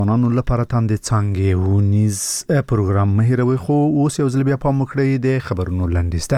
ځوانانو لپاره تاندې څانګې ونیز پروګرام مهیروي خو اوس یو ځل بیا پام وکړئ د خبرونو لنډیسته.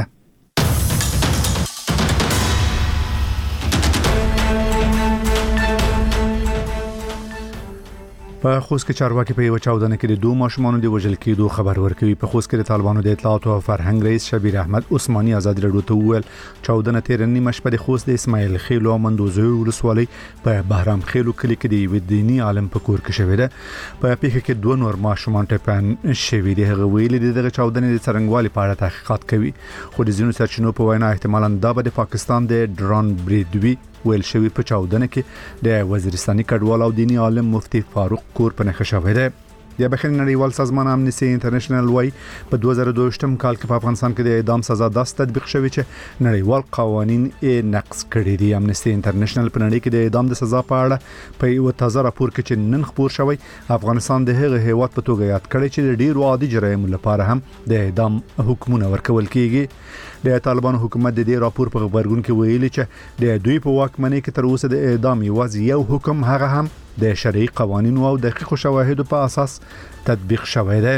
په خوست کې چارواکي په یو چاودنه کې د دوه ماشومانو د وژل کېدو خبر ورکوي. په خوست کې د طالبانو د اطلاعات او فرهنګ رئیس شبیر احمد عثماني آزاد رادیو ته وویل چاودنه تیر نیمه شپه د خوست د اسماعیل خیل او مندوزوی ولسوالۍ په بهرام خیلو کلی کې د یو دینی عالم په کور کې شوې ده. په پیښه کې دوه نور ماشومان ټپيان شوي دي. هغه ویلي دغه چاودنه د څرنګوالي په اړه تحقیقات کوي خو د ځینو سرچینو په وینا احتمالاً دا به د پاکستان د ډرون بریدوي ویل شوی په چاودنه کې د وزیرستاني کډوال او دینی عالم مفتی فاروق کور په نښه شوی دی. د بخښنې نړیوال سازمان امنیسټي انټرنیشنل وايي په 2022م کال کې په افغانستان کې د اعدام سزا داسې تطبیق شوی چې نړیوال قوانین یې نقض کړي دي. امنیسټي انټرنیشنل په نړۍ کې د اعدام د سزا په اړه په یو تازه راپور کې چې نن خبر شوی افغانستان د هغه هیواد په توګه یاد کړي چې د ډیرو عادي جرایمو لپاره هم د اعدام حکمونه ورکول کیږي. د طالبانو حکومت د دې راپور په خبرګون کې ویلي چې د دوی په واکمنۍ کې تر اوسه د اعدام یوازې یو حکم هغه هم د شرعي قوانینو او دقیقو شواهدو په اساس تطبیق شوی دی.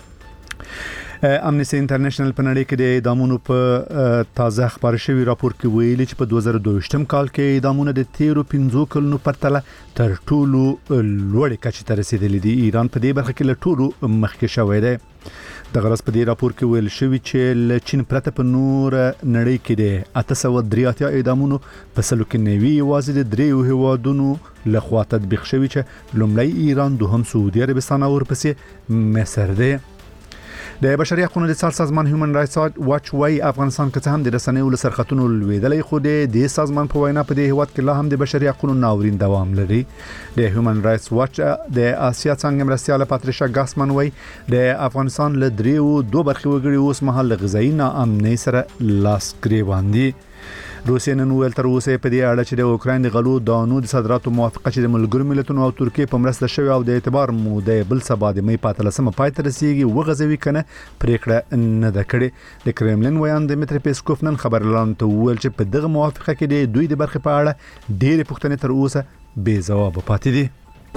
امنیسټي انټرنیشنل په نړۍ کې د اعدامونو په تازه خبر شوی راپور کې ویلي چې په 2022م کال کې اعدامونه د 13 کلونو پرتله تر ټولو لوړ کچې ته رسیدلي دي. ایران په دې برخه کې له ټولو مخکې شوی دی. د غرض په دې راپور کې ویل شوی چې ل چین پرته په نور نړۍ کې د 883 اعدامونو په سلو کې نوي یوازې د دریو هیوادونو لخوا تطبیق شوی چې لومړی ایران، دوهم سعودي عربستان او ورپسې مصر دی. د بشري حقوقو د سازمان هیومن رائټس واچ وايي افغانستان کې هم د رسنیو لسرختونو لویدلې خو د سازمان په وینا په دې هیواد کې لا هم د بشري حقوقو ناورین دوام لري. د هیومن رائټس واچ د آسیا څنګه مرستياله پاتریشا ګاسمن وايي د افغانستان له دریو دوه برخې وګړي اوس مهال غذایی ناامنۍ سره لاس ګریوان دي. روسیه نن ویل تر اوسه په دې اړه چې د اوکراین د غلو دانو د صادراتو موافقه چې د ملګرو ملتونو او ترکیه په مرسته شوی او د اعتبار موده بل سبا د مې 15 پای ته رسیدي وغځوي کنه پریکړه نه ده کړې. د کرملین ویان دمیتری پیسکوف نن خبرلان ته ویل چې په دغه موافقه کې د دوی د برخې په اړه ډېرې پوښتنې تر اوسه بې ځواب پاتې دي.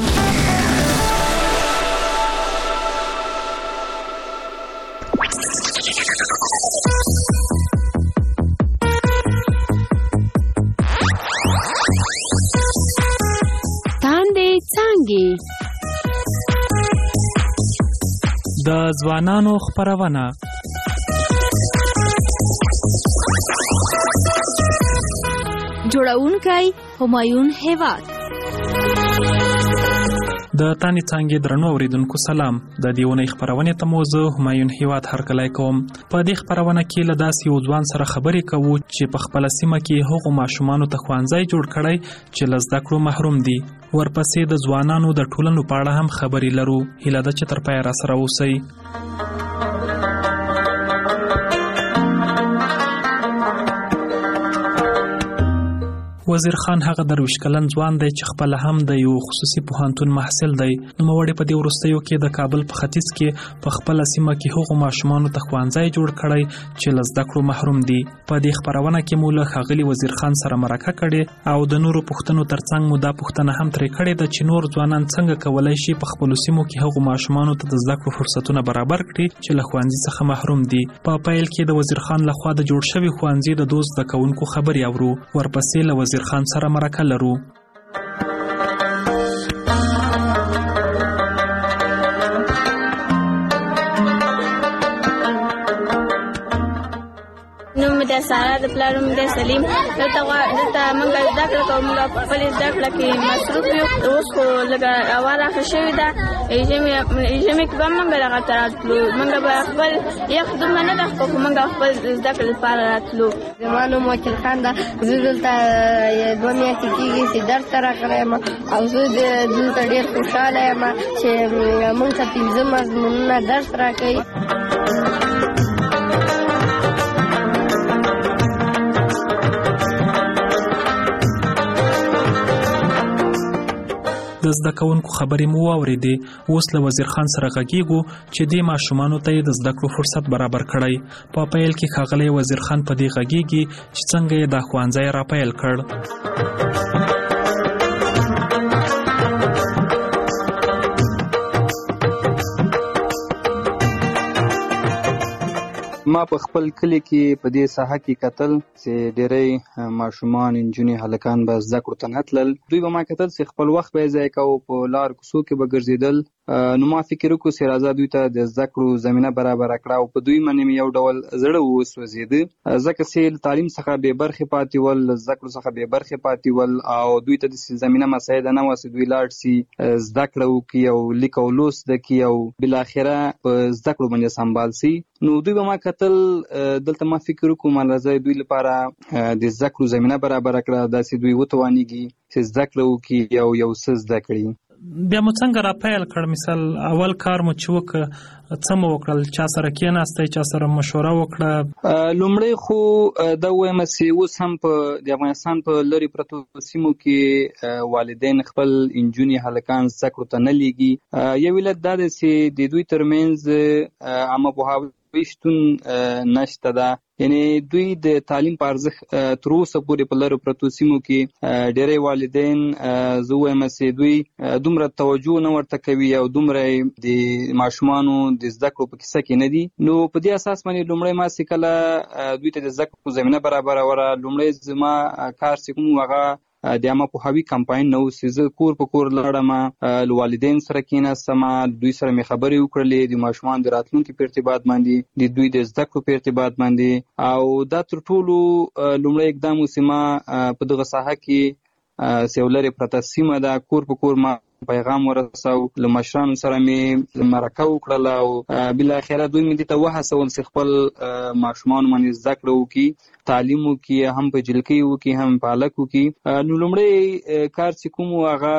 د ځوانانو خبرونه جوړونکی همایون هیواد. د تانی څنګه درنو اوریدونکو سلام. د دیونی خبرونه ته موضوع همایون هیواد هرکلای کوم. په دې خبرونه کې له داسې یو ځوان سره خبرې کوو چې په خپل سیمه کې هغو ماشومان ته خوانځي جوړ کړي چې له زده کړو محروم دي. ورپسې د ځوانانو د ټولنو په اړه هم خبرې لرو. هیله ده چې تر پایه را سره اوسئ. وزیر خان هغه درویش کلن ځوان دی چې خپل هم د یو خصوصي پوهنتون محصل دی. نو موړي په دې ورستیو کې د کابل په ختیځ کې په خپل سیمه کې هغو ماشومان ته خوانځي جوړ کړي چې له زده کړو محروم دي. په دې خبرونه کې مو له ښاغلي وزیر خان سره مرکه کړې او د نورو پوښتنو ترڅنګ مو دا پوښتنه هم ترې کړې ده چې نور ځوانان څنګه کولای شي په خپل سیمو کې هغو ماشومان ته د زده کړو فرصتونه برابر کړي چې له خوانځي څخه محروم دي. په پیل کې د وزیر خان لخوا د جوړ شوی خوانځي د دوز د کوونکو خبري اورو. ورپسې له وزیر خان سره مرکه لرو. د سارا د پلانوم د سلیم دلته موږ زده کړه کوو. موږ په خپل زده کړه کې مصروف یو. اوس خو لږه اواره ښه شوې ده. ژمي کې به موږ راغته راتلو. موږ به خپل یخ دومره نه ده خو موږ خپل زده کړې لپاره راتلو. زما نوم وکیل خان ده. زه دلته 2 میاشتې کېږي چې درس ته راغلی یم او زه دلته ډېر خوشحاله یم چې موږ ته 15 مضمونونه درس راکوي. د زده کوونکو خبرې مو واورېدې. اوس له وزیر خان سره غږیږو چې دې ماشومانو ته یې د زده کړو فرصت برابر کړی. په پیل کې ښاغلی وزیر خان په دې غږیږي چې څنګه یې دا ښوونځی را پیل کړ. ما په خپل کلی کې په دې ساحه کې کتل چې ډېری ماشومان انجونې هلکان به زده کړو ته نه تلل. دوی به ما کتل چې خپل وخت به یې ضایع کوو، په لار کوڅو کې به ګرځېدل. نو ما فکر وکړو چې راځه دوی ته د زده کړو زمینه برابره کړه او په دوی باندې مې یو ډول زړه وسوځېده، ځکه چې له تعلیم څخه بې برخې پاتې ول، له زده کړو څخه بې برخې پاتې ول او دوی ته د زمینه مساعده نه وه چې دوی لاړ شي زده کړه وکړي او لیک او لوست زده کړي او بالاخره په زده کړو باندې سمبال شي. نو دوی به ما کتل، دلته ما فکر وکړو ما راځي دوی لپاره د زده کړو زمینه برابره کړه، داسې دوی وتوانیږي چې زده کړه وکړي او یو څه زده کړي. بیا مو څنګه را پیل کړ؟ مثال اول کار مو چې وکړ څه مو وکړل؟ چا سره کېناستئ؟ چا سره مشوره وکړه؟ لومړی خو دا وایم چې اوس هم په د افغانستان په لرې پرتو سیمو کې والدین خپل انجونې هلکان زده کړو ته نه لیږي. یو علت دا دی چې د دوی ترمنځ عامه پوهاوی شتون نشته ده، یعنی دوی د تعلیم په ارزښت تر اوسه پورې په لرو پرتو سیمو کې ډېری والدین زه وایم چې دوی دومره توجه نه ورته کوي او دومره د ماشومانو د زده کړو په کیسه کې نه دي. نو په دې اساس باندې لومړی ما چې کله دوی ته د زده کړو زمینه برابروله، لومړی زما کار چې کوم هغه د عامه پوهاوي کمپاین نه و چې زه کور په کور لاړم، له والدین سره کېناستم، دوی سره مې خبرې وکړلې د ماشومان د راتلونکي په ارتباط باندې، د دوی د زده کړو په ارتباط باندې. او دا تر ټولو لومړی اقدام و چې ما په دغه ساحه کې چې یو لرې پرته سیمه ده، کور په کور ما پیغام ورساو، له مشرانو سره مې مرکه وکړله او بالاخره دوی مې دې ته وهڅول چې خپل ماشومان باندې زده کړه وکړي، تعلیم وکړي، هم په جلکۍ وکړي هم په هلک وکړي. نو لومړی کار چې کوم هغه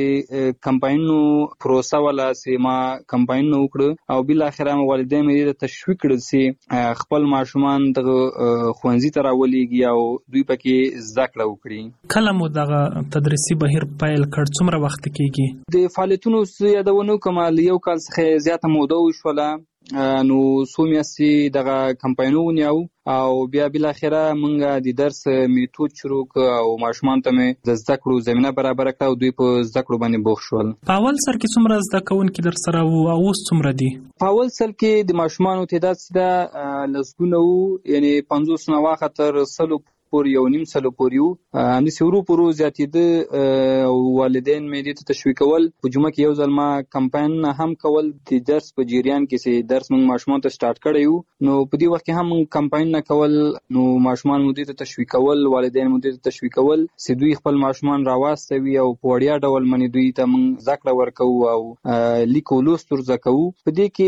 د کمپاینونو پروسه وله چې ما کمپاینونه وکړه او بالاخره مې والدین مې دې ته تشویق کړل چې خپل ماشومان دغه ښوونځي ته راولېږي او دوی پکې زده کړه وکړي. کله مو دغه تدریسي بهیر پیل کړ؟ څومره وخت کېږي؟ د فعالیتونو یادونه وکړم، له یو کال څخه زیاته موده وشوله. نو څو میاشتې دغه کمپاینونه ونیو او بیا بالاخره موږ د درس میتود شروع کړ او ماشومان ته مې د زده کړو زمینه برابره کړه او دوی په زده کړو باندې بوخت شول. په اول سر کې څومره زده کوونکي در سره وو او اوس څومره دي؟ په اول سر کې د ماشومانو تعداد چې لسګونه وو، یعنی 50 نه واخه تر 100 پورې، یو نیم سلو پورې وو. همداسې ورو په ورو زیاتېده او والدین مې دې ته تشویقول. په جمعه کې یو ځل ما کمپاین هم کول د درس په جریان کې چې درس موږ ماشومان ته سٹارټ کړی وو. نو په دې وخت کې هم موږ کمپاین نه کول، نو ماشومان مو دې ته تشویقول، والدین مو دې ته تشویقول چې دوی خپل ماشومان راواستوي او په وړیا ډول باندې دوی ته موږ زده کړه ورکوو او لیک او لوست ور زده کوو. په دې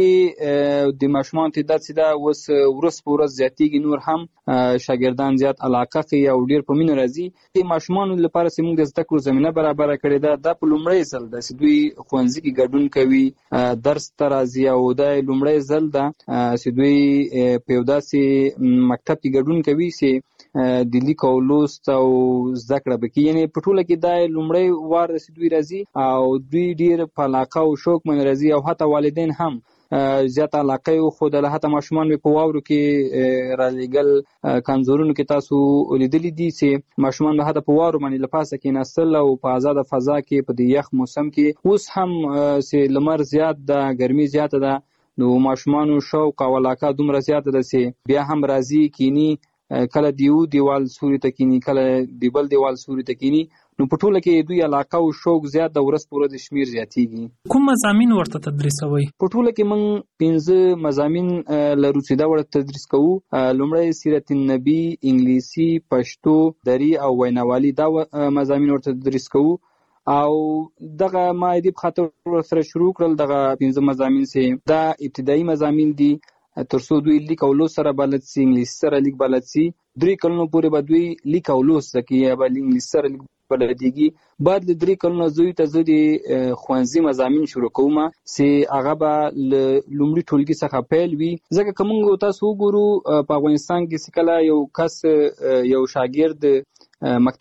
کې د ماشومان تعداد چې دا اوس ورځ په ورځ زیاتېږي، نور هم شاګردان زیات علاقه کوي او ډېر په مینه راځي. د ماشومانو لپاره چې موږ د زده کړو زمینه برابره کړې ده، دا په لومړی ځل ده چې دوی ښوونځي کې ګډون کوي، درس ته راځي او دا لومړی ځل ده چې دوی په یو داسې مکتب کې ګډون کوي چې د لیک او لوست او زده کړه به کوي. یعنې په ټوله کې دا لومړی وار ده چې دوی راځي او دوی ډېر په علاقه او شوق باندې راځي او حتی والدین هم زیات علاقه یې وښودله. حتی ماشومان مې په واورو کې رالیږل، کانزورونو کې تاسو لیدلي دي چې ماشومان به حتی په واورو باندې له پاسه کېناستل او په آزاده فضا کې په دې یخ موسم کې. اوس هم چې لمر زیات ده، ګرمي زیاته ده، نو ماشومانو شوق او علاقه دومره زیاته ده چې بیا هم راځي کینی، کله د یو دیوال سوري ته کینی، کله د بل دیوال سوري ته کینی. نو په ټوله کې دوی علاقه او شوق زیات د ورځ په ورځ شمیر زیاتېږي. کوم مضامین ورته تدریسوي؟ په ټوله کې موږ 15 مضامین لرو چې دا ورته تدریس کوو. لومړی سیرت النبی، انګلیسي، پښتو، دري او ویناوالي، دا مضامین ورته تدریس کوو. او دغه ما دې په خاطر سره شروع کړل دغه 15 مضامین چې دا ابتدایي مضامین دي، ترڅو دوی لیک او لوست سره بلد سي، انګلیسي سره لیک بلد سي. 3 کلونو پورې به دوی لیک او لوست زده کوي یا به انګلیسي سره لیک بلدیږي. بعد له 3 کلونو زوی ته زه د ښوونځي مضامین شروع کوم چې هغه به له لومړي ټولګي څخه پیل وي. ځکه که موږ تاسو وګورو په افغانستان کې چې کله یو کس یو شاګرد مکتب کې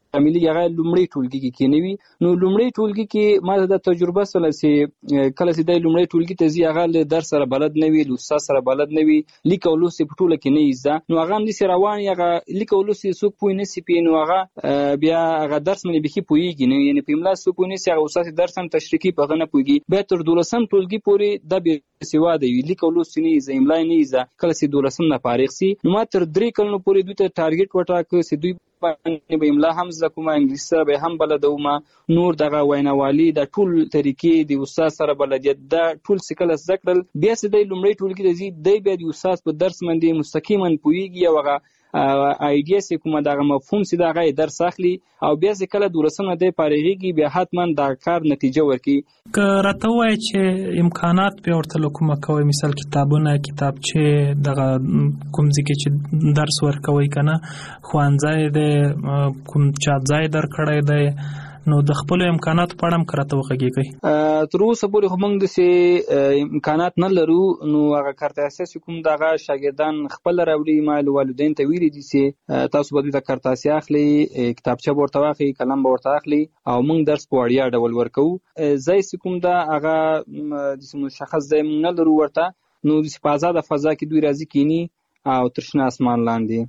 شاملي هغه لومړی ټولګي کې کېنوي. نو لومړی ټولګي کې ما د تجربه سره چې کله چې د لومړی ټولګي ته ځي هغه له درس سره بلد نه وي، له استاد سره بلد نه وي، لیک او لوست په ټوله کې نه زده. نو هغه هم داسې روان هغه لیک او لوست څوک پوه نه سي پی، نو هغه بیا هغه درس باندې بيخي پوهیږي نه، یعنی په املا څوک پوه نه سي، هغه استاد درس هم تشریحي په هغه نه پوهیږي. بیا تر 12م ټولګي پورې د بې سواده وي، لیک او لوست نه زده، املا نه زده. کله چې 12م نه فارغ سي نو ما تر 3 کلونو پورې دوی ته ټارګټ وټاکه چې دوی باندې به املا هم زده کوم، انګلیسي سره به هم بلدوم، نور دغه ویناوالي د ټول طریقې د استاد سره بلدیت دا ټول سکل زده کړل. بیا چې د لومړی ټولګي ته ځي دی بیا د استاد په درس باندې مستقیما پوهیږي او هغه ایډیا چې کومه دغه مفهوم چې دغه درس اخلي او بیا چې کله 12م نه فارغيږي بیا حتما د کار نتیجه ورکړي. که راته وایي چې امکانات په ورته کومه کوي، مثال کتابونه، کتابچې، دغه کوم ځکه چې درس ورکوي کنه، خوانځای دی، کوم چا ځای در کړی دی، نو د خپل امکانات په اړه هم کراته وغږیږي. تر اوسه پورې خو موږ د امکانات نه لرو، نو هغه کارت اساسي کوم دغه شاګردان خپل راوړي، ما والدین ته ویلي دي چې تاسو به د کارت اساسي اخلي، کتابچه ورته واخلي، قلم به ورته اخلي او موږ درس په وړیا ډول ورکو. ځای کوم دا هغه د مشخص ځای نه لرو ورته، نو د په آزاد فضا کې دوی راځي کینی او ترشنا اسمان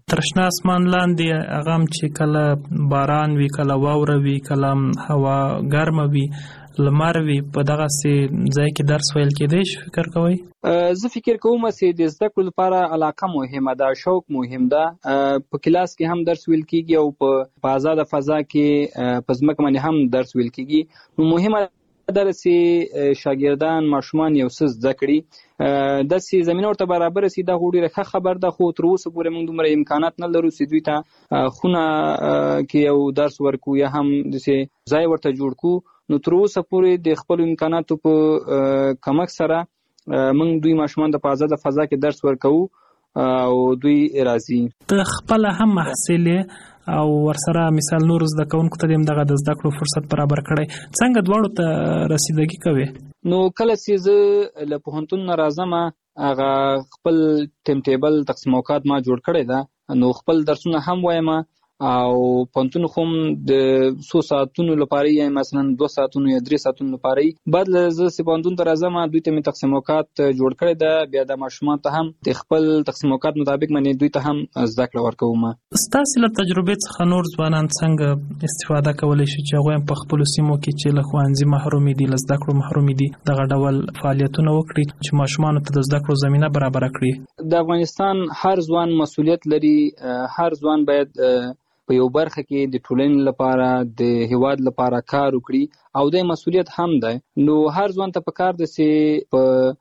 لاندې هغه هم چې کله باران وي، کله واوره وي، کله هوا ګرمه وي، لمر وي، په دغه سي ځای کې درس ویل کېدای شي. فکر کوئ؟ زه فکر کوم چې د زده کړو لپاره علاقه مهمه ده، شوق مهم ده. په کلاس کې هم درس ویل کېږي او په آزاد فضا کې په ځمکه باندې هم درس ویل کېږي. نو مهمه ده چې شاګردان ماشومان یو څه زده کړي، د سي زمينه ورته برابر سي. دا ډیره ښه خبر ده، خو تر اوسه پورې موږ دومره امکانات نه لرو چې دوی ته خونه کې یو درس ورکو یا هم د سي ځای ورته جوړ کو. نو تر اوسه پورې د خپل امکاناتو په کمک سره موږ دوی ماشومان د آزاد فضا کې درس ورکو او دوی راځي. ته خپل هم محصل او ورسره مثال نور زده کوونکو ته دغه د زده کړو فرصت برابر کړي، څنګه دواړو ته رسیدګي کوي؟ نو کله چې زه له پوهنتون نه راځم هغه خپل ټیم ټیبل تقسیم اوقات ما جوړ کړی ده، نو خپل درسونه هم وایم او پوهنتون خو د 100 ساعتونو لپاره یا مثلا 2 ساعتونو یا 3 ساعتونو لپاره بعد زه چې پوهنتون ته راځم دوی ته می تقسیم اوقات جوړ کړی ده. بیا د ماشومان ته هم د خپل تقسیم اوقات مطابق باندې دوی ته هم زده کړه ورکوم. ستاسو له تجربې څخه نور ځوانان څنګه استفاده کولی شي چې هغوی په خپلو سیمو کې چې له ښوونځي محروم دي، له زده کړو محروم دي، دغه ډول فعالیتونه وکړي چې ماشومانو ته د زده کړو زمینه برابره کړي؟ د افغانستان هر ځوان مسؤلیت لري، هر ځوان باید په یو برخه کې د ټولنې لپاره د هیواد لپاره کار وکړي او د مسؤلیت هم ده. نو هر ځوان ته پکار ده چې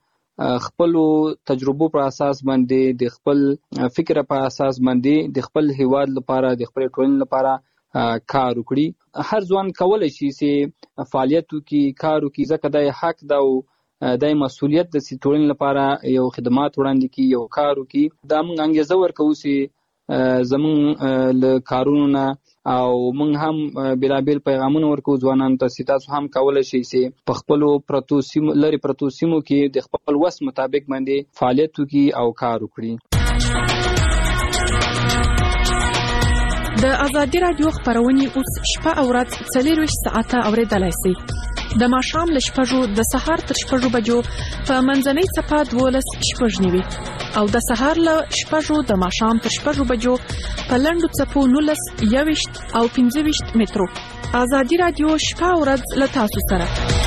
په خپل تجربو پر اساس باندې، د خپل فکر په اساس باندې د خپل هیواد لپاره، د خپل ټولنې لپاره کار وکړي. هر ځوان کولای شي چې فعالیت وکړي، کار وکړي، ځکه دا حق ده او د مسؤلیت د ټولنې لپاره یو خدمات وړاندې کړي، یو کار وکړي. دا موږ انګیزه ورکوو چې زمون له کارونو نه او موږ هم بلابل پیغامونه ورکو ځوانانو ته چې تاسو هم کولای شئ چې په خپل پروتو سیمو لري پروتو سیمو کې د خپل وس مطابق باندې فعالیت وکړي او کار وکړي. د ازادي رادیو خبرونه اوس شپه او ورځ 24 ساعته اوریدلای شئ. د ماښام له 6 د سهار تر 6 بجو په منځنۍ صفه 12:09 او د سهار له 6 د ماښام تر 6 بجو په لنډو صفو 19 21 او 25 مترو. ازادي رادیو شپه او ورځ له تاسو سره.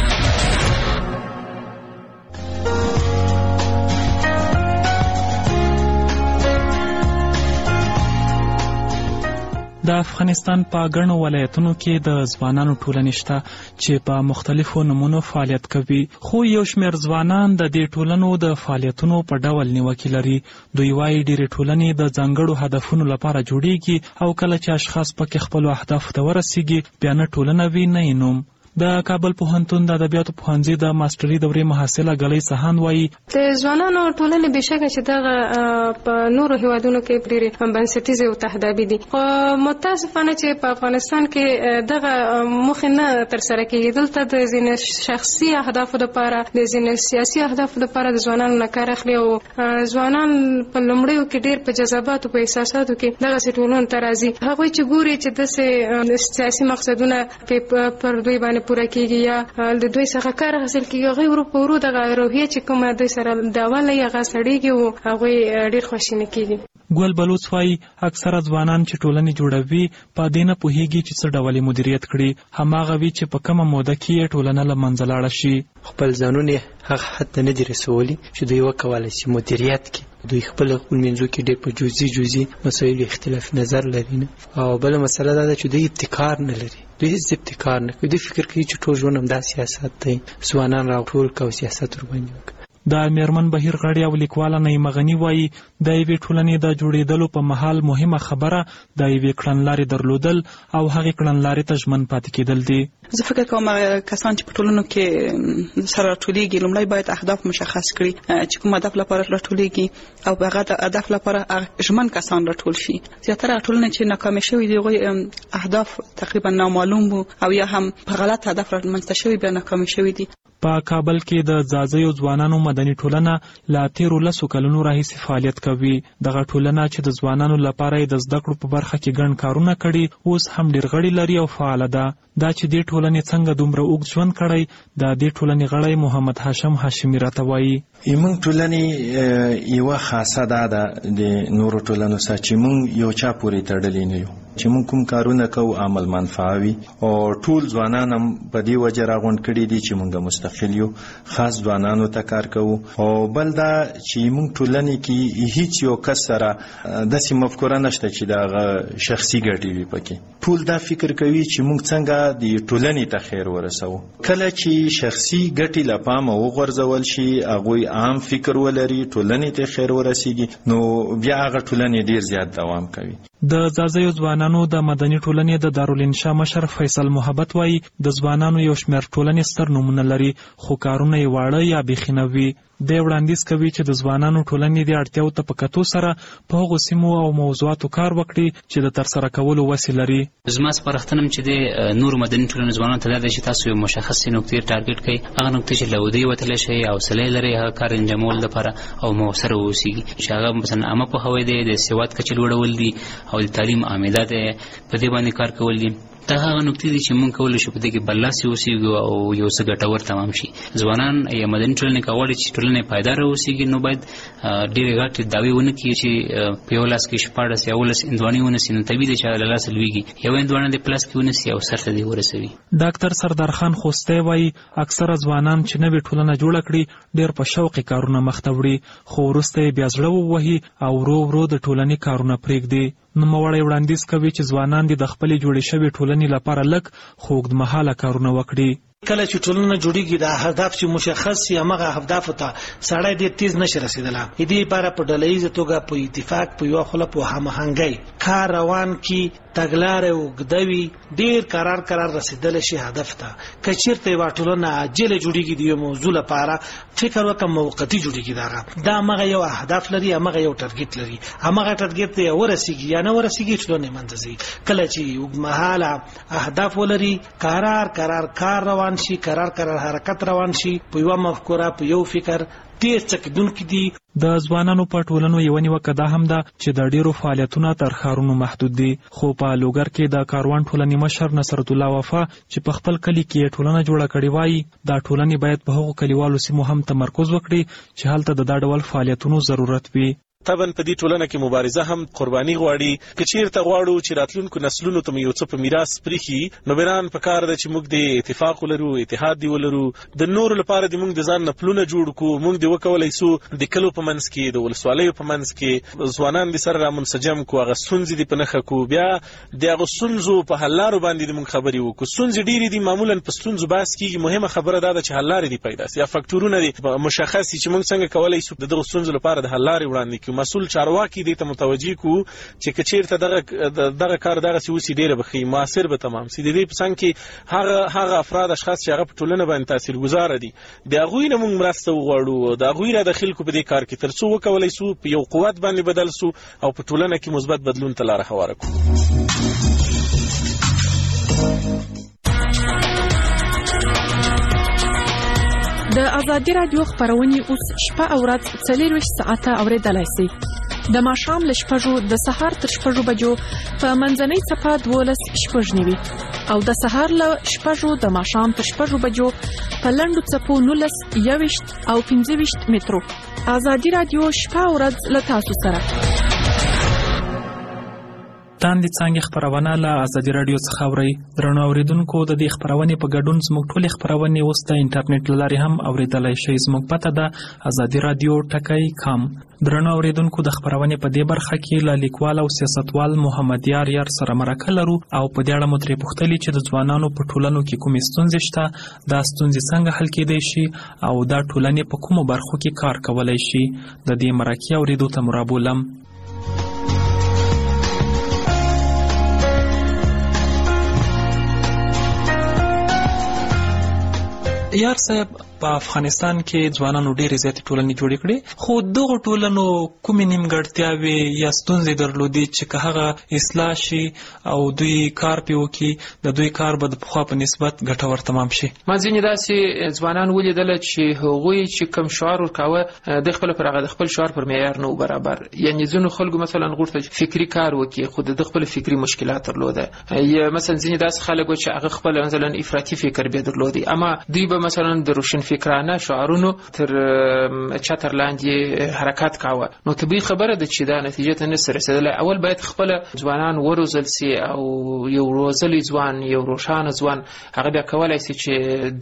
د افغانستان په ګڼو ولایتونو کې د ځوانانو ټولنې شته چې په مختلفو نمونو فعالیت کوي، خو یو شمېر ځوانان د دې ټولنو د فعالیتونو په ډول نیوکې لري. دوی وايي ډېرې ټولنې د ځانګړو هدفونو لپاره جوړیږي او کله چې اشخاص پکې خپلو اهدافو ته ورسیږي بیا نه ټولنه وي نه یې نوم. د کابل پوهنتون د ادبیاتو پوهنځي د ماستري دورې محصله ګلۍ سهان وایي د ځوانانو ټولنې بشکه چې دغه په نورو هیوادونو کې ډېرې بنسټیزې او تهدابي دي، خو متاسفانه چې په افغانستان کې دغه موخې نه ترسره کېږي. دلته د ځینې شخصي اهدافو لپاره، د ځینې سیاسي اهدافو لپاره د ځوانانو نه کار اخلي او ځوانان په لومړیو کې ډېر په جذباتو په احساساتو کې دغسې ټولنو ته راځي. هغوی چې ګوري چې داسې سیاسي مقصدونه پر دوی باندې پوره کېږي یا د دوی څخه کار حاصل کېږي، هغوی ورو په ورو دغه روحیه چې کومه دوی سره دعوه لري هغه سړېږي او هغوی ډېر خواشیني کېږي. ګل بلوڅ وایي اکثره ځوانان چې ټولنې جوړوي په دې نه پوهېږي چې څه ډول مدیریت کړي، هماغه وي چې په کومه موده کې یې ټولنه له منځه لاړه شي. خپل ځانونه هغه حد ته نه دي رسولي چې دوی وکولی شي مدیریت کړي. دوی خپل منځو کې ډېر په جزئي مسایلو اختلاف نظر لري نه، او بله مسله دا ده چې دوی ابتکار نه لري. دوی هیڅ ابتکار نه کوي. دوی فکر کوي چې ټول ژوند همدا سیاست دی، ځوانان راټول کړه او سیاست ورباندې وکړه. د میرمن بهیر غړي او لیکواله نعیمه غني وایي د یوې ټولنې د جوړېدلو په مهال مهمه خبره د یوې کړنلارې درلودل او هغې کړنلارې ته ژمن پاتې کېدل دي. زه فکر کوم کسان چې په ټولنو کې سره راټولېږي لومړی باید اهداف مشخص کړي چې کوم هدف لپاره راټولېږي او په هغه هدف لپاره ژمن کسان راټول شي. زیاتره ټولنې چې ناکامې شوي دي هغوی اهداف تقریبا نامعلوم وو او یا هم په غلط هدف رامنځته شوي بیا ناکامې شوي دي. په کابل کې د ځاځیو ځوانانو مدني ټولنه له تېرو 10 کلونو راهیسې فعالیت کوي. دغه ټولنه چې د ځوانانو لپاره د زده کړو په برخه کې ګڼ کارونه کړي اوس هم ډېر غړي لري او فعاله ده. دا چې دې ټولنې څنګه دومره اوږد ژوند کړی د دې ټولنې غړی محمد هاشم هاشمي راته وایي. موږ ټولنې یوه خاصه دا ده د نورو ټولنو سره چې موږ یو چا پورې تړلي نه یو، چې موږ کوم کارونه کوو عمل منفعه وي او ټول ځوانان هم په دې وجه راغونډ کړي دي چې موږ مستقل یو، خاص ځوانانو ته کار کوو. او بل دا چې موږ ټولنې کې هیڅ یو کس سره داسې مفکوره نشته چې دغه شخصي ګټې وي پکې. ټول دا فکر کوي چې موږ څنګه د ټولنې ته خیر ورسوو. کله چې شخصي ګټې له پامه وغورځول شي، هغوی عام فکر ولري، ټولنې ته خیر ورسیږي، نو بیا هغه ټولنې ډېر زیات دوام کوي. د ځاځیو ځوانانو د مدني ټولنې د دارالانشا مشر فیصل محبت وایي د ځوانانو یو شمېر ټولنې ستر نومونه لري خو کارونه یې واړه یا بیخي نه وي. دی وړاندیز کوي چې د ځوانانو ټولنې د اړتیاو ته په کتو سره په هغو سیمو او موضوعاتو کار وکړي چې د ترسره کولو وسې لري. زما سپارښتنه چې د نورو مدني ټولنو ځوانانو ته دا ده چې تاسو یو مشخصې نقطې ټارګټ کړئ، هغه نقطې چې له ودې وتلی شئ، حوصله یې لرئ هغه کار انجامولو لپاره او مؤثره واوسیږي، چې هغه مثلا عامه پوهاوی دی، د سواد کچې لوړول دي او د تعلیم عامده دی، په دې باندې کار کول دي. دا هغه نقطې دي چې موږ کولی شو په دې کې برلاسي اوسېږو او یو څه ګټور تمام شي. ځوانان یا مدني ټولنې که غواړي چې ټولنه پایداره اوسېږي نو باید ډېرې غټې دعوې ونه کړي چې په یو لاس کې 14 یا 15 هندوانې ونیسي، نو طبیعي دی چې له لاسه لوېږي. یو هندوانه د پلاس کې ونیسي او سر ته دې ورسوي. ډاکټر سردار خان خوستی وایي اکثره ځوانان چې نوې ټولنه جوړه کړي ډېر په شوقي کارونه مخته وړي، خو وروسته یې بیا زړه ووهي او ورو ورو د ټولنې کارونه پرېږدي. نوموړی وړاندیز کوي چې ځوانان دې د خپلې جوړې شوې ټولنې لپاره لږ خو اوږدمهاله کارونه وکړي. کله چې ټولنه جوړیږي د هدف چې مشخص شي هغه اهدافو ته سړی ډېر تیز نشي رسیدلی. دې لپاره په ډلهییزه توګه په اتفاق په یوه خوله په هماهنګۍ کار روان کړي، تګلارې اوږده وي، ډېر قرار رسیدلی شي هدف ته. که چېرته یوه ټولنه عاجله جوړیږي د یو موضوع لپاره فکر وکړه موقتي جوړیږي، دا همغه یو اهداف لري، همغه یو ټارګټ لري، همغه ټارګټ ته ورسیږي یا نه ورسیږي ټولنه منځ ځي. کله چې اوږدمهاله اهداف ولري، قرار کار روان شي، قرار حرکت روان شي، په یوه مفکوره په یو فکر ډېر څه کېدونکي دي. د ځوانانو په ټولنو یوه نیوکه دا هم ده چې د ډېرو فعالیتونه تر ښارونو محدود دي. خو په لوګر کې د کاروان ټولنې مشر نصرت الله وفا چې په خپل کلي کې یې ټولنه جوړه کړې وایي دا ټولنې باید په هغو کلیوالو سیمو هم تمرکز وکړي چې هلته د دا ډول فعالیتونو ضرورت وي. طبعا په دې ټولنه کې مبارزه هم قرباني غواړي. که چیرته غواړو چې راتلونکو نسلونو ته یو څه په میراث پرېښي، نو بران په کار ده چې موږ د اتفاق ولرو، اتحاد دی ولرو، د نورو لپاره د موږ د ځان نه پلونه جوړ کړو. موږ د وکولی سو د کلو په منځ کې، د ولسوالیو په منځ کې ځوانان د سره رامنسجم کړو، هغه ستونزې دې په نښه کړو، بیا د هغو ستونزو په حل لارو باندې د موږ خبرې وکړو. ستونزې ډېرې دي، معمولا په ستونزو بحث کېږي، مهمه خبره دا ده چې حل لارې دې پیدا سي یا فکټورونه دې مشخص سي چې موږ څنګه کولی سو د دغو ستونزو لپاره د حل لارې وړاندې کړو. شو مسول چارواکي دې ته متوجي کو چې کچیرته دغه کار دغه سوسی ډیره بخي موثر به تمام سي دې په څنګه کې هغه افراد اشخاص چې هغه په ټولنه باندې تاثیرګذار دي د هغوی نه موږ مرسته وغواړو د هغوی نه د خلکو په دې کار کې ترڅو وکولای سو په یو قوت باندې بدل سو او په ټولنه کې مثبت بدلون ته لار هواره کړو. د ازادي رادیو خبرونه اوس شپه او ورځ 24 ساعته اوریدلای شئ. د ماښام له 6 د سهار تر 6 بجو په منځنۍ صفه 12 شپږ نیوي او د سهار له 6 د ماښام تر 6 بجو په لنډو څپو 19 21 او 25 مترو. ازادي رادیو شپه او ورځ له تاسو سره. تاندې څنګه خبرونه له ازادي رادیو څخه اوري. درنو اوریدونکو د دې خبرونه په ګډون زموږ ټولې خبرونه اوس د انټرنیټ لارې هم اوریدلای شئ. زموږ پته ده azadiradio.com. درنو اوریدونکو د خبرونه په دې برخه کې له لیکوال او سیاستوال محمد یار سره مرکه لرو او په دې اړه مو ترې پوښتلي چې د ځوانانو په ټولنو کې کومې ستونزې شته، دا ستونزې څنګه حل کېدای شي او دا ټولنې په کومو برخو کې کار کولای شي. د دې مرکې اوریدو ته مرابولم. یار صاحب، په افغانستان کې ځوانانو ډېرې زیاتې ټولنې جوړې کړې، خو دغو ټولنو کومې نیمګړتیاوې یا ستونزې درلودې چې که هغه اصلاح شي او دوی کار پې وکړي، د دوی کار به د پخوا په نسبت ګټور تمام شي. ما ځینې داسې ځوانان ولیدله چې هغوی چې کوم شعار ورکاوه د خپل پر هغه د خپل شعار پر معیار نه برابر. یعنې ځینو خلکو مثلا غوښتل چې فکري کار وکړي خو د خپل فکري مشکلات درلوده، یا مثلا ځینې داسې خلک چې هغه خپل مثلا افراطي فکر به درلودي، اما دوی به مثلا د روشن فکرانه شعارونو تر چتر لاندې حرکت کاوه. نو طبیعي خبره ده چې دا نتیجه ته نشي رسیدلی. اول باید خپل ځوانان وروزل سي او یو روزلي ځوان، یو روښانه ځوان هغه بیا کولای شي چې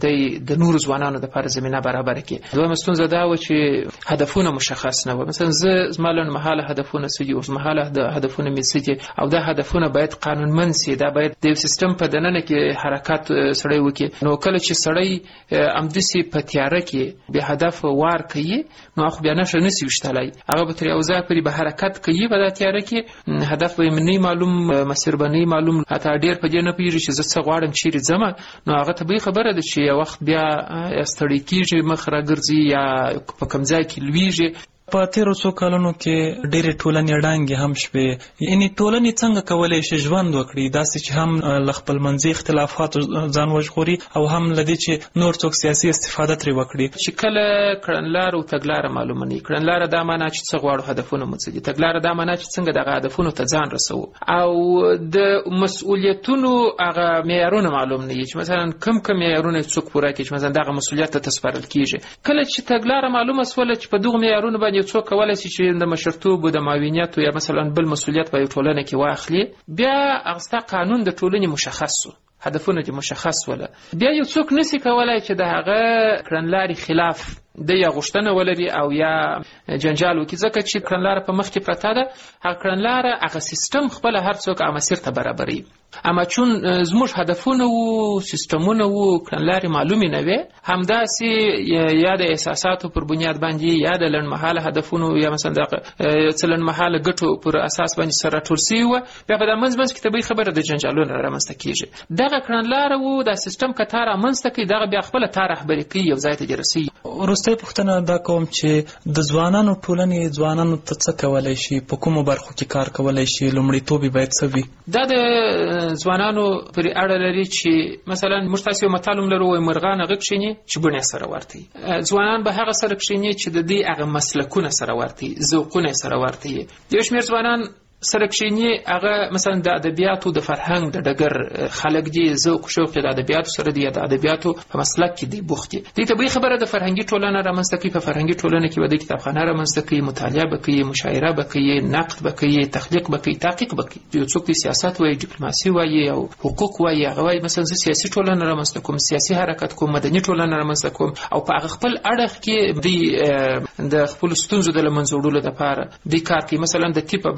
د نور ځوانانو لپاره زمينه برابر کړي. دویمه ستونزه دا و چې هدفونه مشخص نه و. مثلا زما لنډمهاله هدفونه څه دي، اوږدمهاله هدفونه مې څه دي، او دا هدفونه باید قانونمند سي. دا باید د سیستم په دننه کې حرکت سړی وکړي. نو کله چې سړی امدسي په تیاره کې به هدف وار کوي، نو خو بیا نشي وشتلای. هغه به تر یو ځای پورې به حرکت کوي، په تیاره کې هدف به نه معلوم، مسیر به نه معلوم، حتی ډیر په دې نه پیږي چې زه څه غواړم چیرې ځم. نو هغه طبیعي خبره ده چې یو وخت بیا ستړی کیږي، مخ راګرځي یا په کوم ځای کې لویږي. په تیرو څو کلونو کې ډېرې ټولنې ړنګې هم شوې. یعنې ټولنې څنګه کولی شي ژوند وکړي داسې چې هم له خپلمنځي اختلافاتو ځان وژغوري او هم له دې چې نور څوک سیاسي استفاده ترې وکړي. چې کله کړنلاره او تګلاره معلومه نه وي، کړنلاره دا معنا چې څه غواړو، هدفونه مو څه دي، تګلاره دا معنا چې څنګه دغه هدفونو ته ځان رسوو، او د مسؤلیتونو هغه معیارونه معلوم نه وي چې مثلا کوم معیارونه څوک پوره کوي، چې مثلا دغه مسؤلیت ته سپارل کیږي. کله چې تګلاره معلومه سوله چې په دغه معیارونو باندې څوک کولای شي چې د مشرتوب او د معاونیت یا مثلا بل مسؤلیت په ټولنه کې واخلي، بیا هغه قانون د ټولنې مشخص شو، هدفونه دې مشخص وله، بیا یو څوک نشي کولای چې د هغه کړنلارې خلاف د یا غوښتنه ولري او یا جنجال وکړي. ځکه چې کړنلاره په مخ کې پرته ده، هغه کړنلاره هغه سیستم خپل هر څوک هغه مسیر ته برابري. اما چون زموږ هدفونه وو، سیستمونه وو، کړنلارې معلومې نه وې، همداسې یا د احساساتو پر بنیاد باندې یا د لنډمهاله هدفونو یا مثلا د څه لنډمهاله ګټو پر اساس باندې سره راټول سوي وه، بیا په دا منځ کې طبیعي خبره د جنجالونه رامنځته کېږي. دغه کړنلاره وو، دا سیستم که تا رامنځته کوي، دغه بیا خپله تا رهبري کوي، یو ځای ته دې رسوي. وروستۍ پوښتنه دا کوم چې د ځوانانو ټولنې ځوانانو ته څه کولی شي، په کومو برخو کې کار کولی شي، لومړیتوب یې باید څه وي؟ دا د ځوانانو پرې اړه لري چې مثلا موږ تاسو یو متل لرو، وایي مرغان هغه کښېني چې بڼې سره ورته وي. ځوانان به هغه سره کښېني چې د دې هغه مسلکونه سره ورته وي، ذوقونه سره ورته وي. یو شمېر ځوانان سره کښېني هغه مثلا د ادبیاتو د فرهنګ د ډګر خلک دي، ذوق شوق د ادبیاتو سره دی، د ادبیاتو په مسلک کې دی بوخت دي. دې طبیعي خبره د فرهنګي ټولنه رامنځته کوي. په فرهنګي ټولنه کې به د کتابخانه رامنځته کوي، مطالعه به کوي، مشاعره به کوي، نقد به کوي، تخلیق به کوي، تحقیق به کوي. یو څوک د سیاست وایي، ډیپلوماسي وایي او حقوق وایي، هغه وایي مثلا زه سیاسي ټولنه رامنځته کوم، سیاسي حرکت کوم، مدني ټولنه رامنځته کوم، او په هغه خپل اړخ کې د خپل ستونزو د له منځه وړلو لپاره د کار کوي. مثلا د طب په برخه کې موږ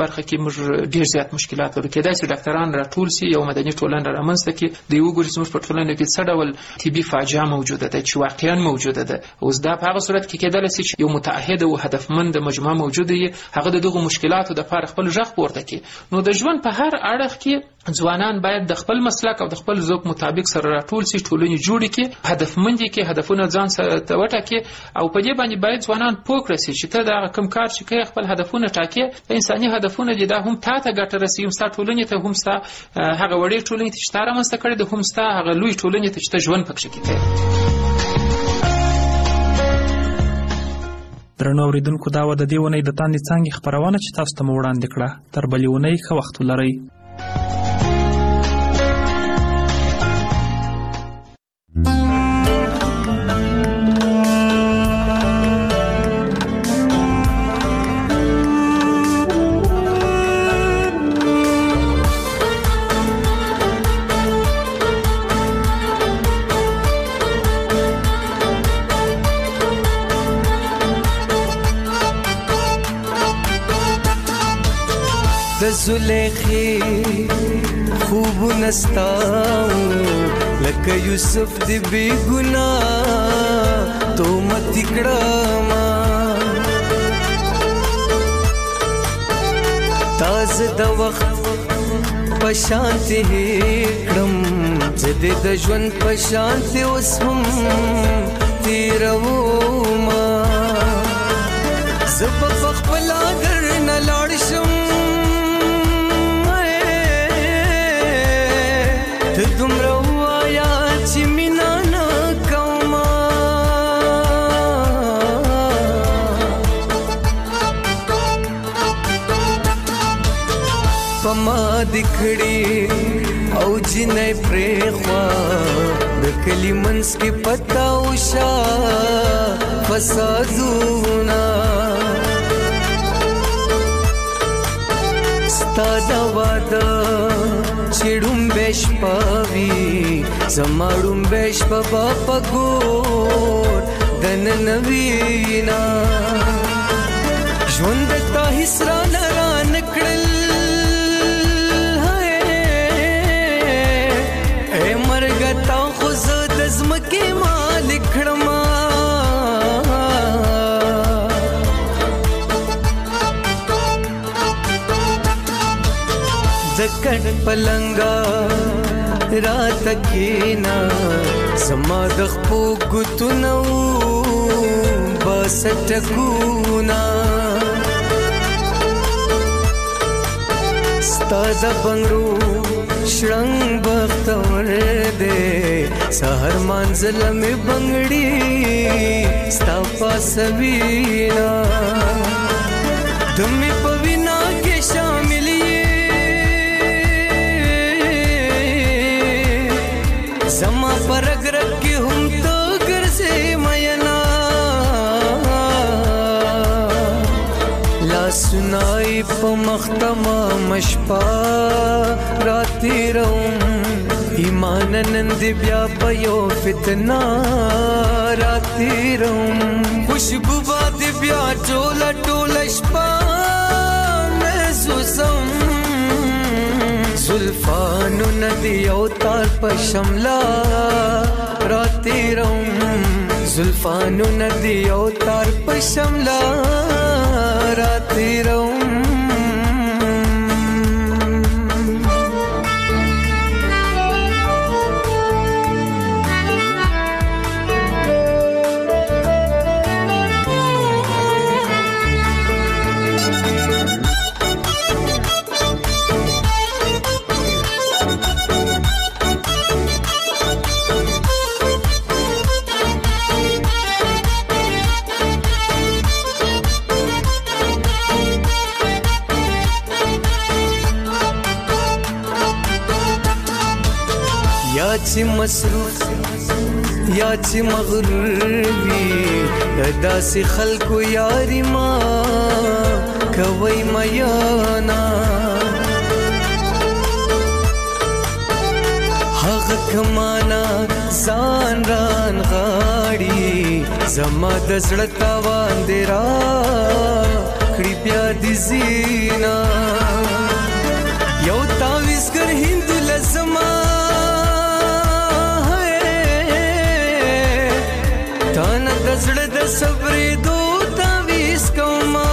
موږ ډیر زیات مشکلات لرو. کېدای شي ډاکټران راټول سي، یو مدني ټولنه رامنځته کړي، د یو ګوري زموږ په ټولنه کې څه ډول طبي فاجعه موجوده ده چې واقعا موجوده ده. اوس دا په هغه صورت کې کېدای شي چې یو متعهد او هدفمند مجموعه موجوده وي، هغه دغه مشکلاتو د لپاره خپل ژغ پورته کړي. نو د ژوند په هر اړخ کې ځوانان باید د خپل مسلک او د خپل ذوق مطابق سره راټول سي، ټولنې جوړې کړي، هدفمند کړي، هدفونه ځان سره وټاکي، او په دې باندې باید ځوانان پوه کړي چې ته دا کوم کار چې کوي خپل هدفونه ټاکي، انساني هدفونه دي، دا هم تا ته ګټه رسوي، هم ستا ټولنې ته، هم ستا هغه وړې ټولنې ته چې تا رامنځته کړې ده، هم ستا هغه لوی ټولنې ته چې ته ژوند پکښې کوې. درنو اورېدونکو، دا وه د دې اونۍ د تاندې څانګې خپرونه چې تاسو ته مو وړاندې کړه. تر بلې اونۍ ښه وخت ولرئ. زلیخی خوب نستاو لکه یوسف دی بی گناہ تو مت کڑاما تاز د وخت پشانتی کړم زده د ژوند پشانتی اوس هم تیرو ما زب خپل در نه لاړ شم دومره وایا چې مینا نه کومه په ما دکړې او جنې پرېخوا د کلي منځ کې پتا وشا فسادونه ستا د واده چړم بش پاوی زماړم بش په پګور دن نوینا ژوند ته هسرا نران کړل اے مرګ تا خو زد زمکه مالک کړما زکړ پلنګا رات کینا سما د خپو ګتنو بس ټکونا ستاد بنگرو شرنګ بختور دے سحر منزل می بنگړي ستا پاسوینا دمه پوینا کې شامل زما پرګ رګ کې هم تو ګرځې مینا لا سنای په مختما مشپا راتی روم ایمان نند بیا پيو فتنا راتی روم خوشبو باد بیا ټول ټول شپا محسوسم زلفانو ندی او تار په شملا راتی روم زلفانو ندی او تار په شملا راتی روم یا چې مصروف یا چې مغرور وي داسې خلکو یاري ما کوي میانا هغه کمانا ځان ران غاړي زما د زړه تاوان دی را کړي بیا دي زینا یو تاویزګر هندو لزما تانه د زړه د صبرې دو تاویز کوما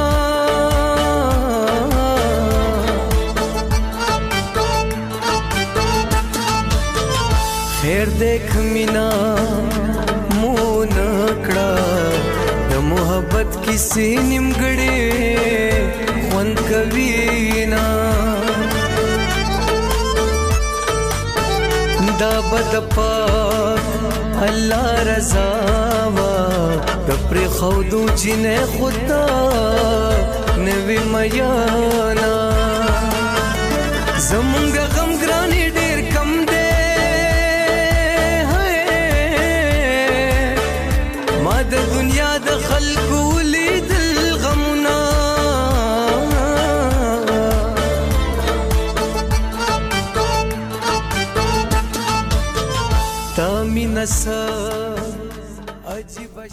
خیر دیکھ مینا مون کړه د محبت کیسې نیمګړې خوند کوي نا دا بد پاک الله رضا وا د پر خودو چې نه خدا نوی میانا زمونږ غم ګرانی ډیر کم دی ما د دنیا د خلکو لیدل غمونه تا مینا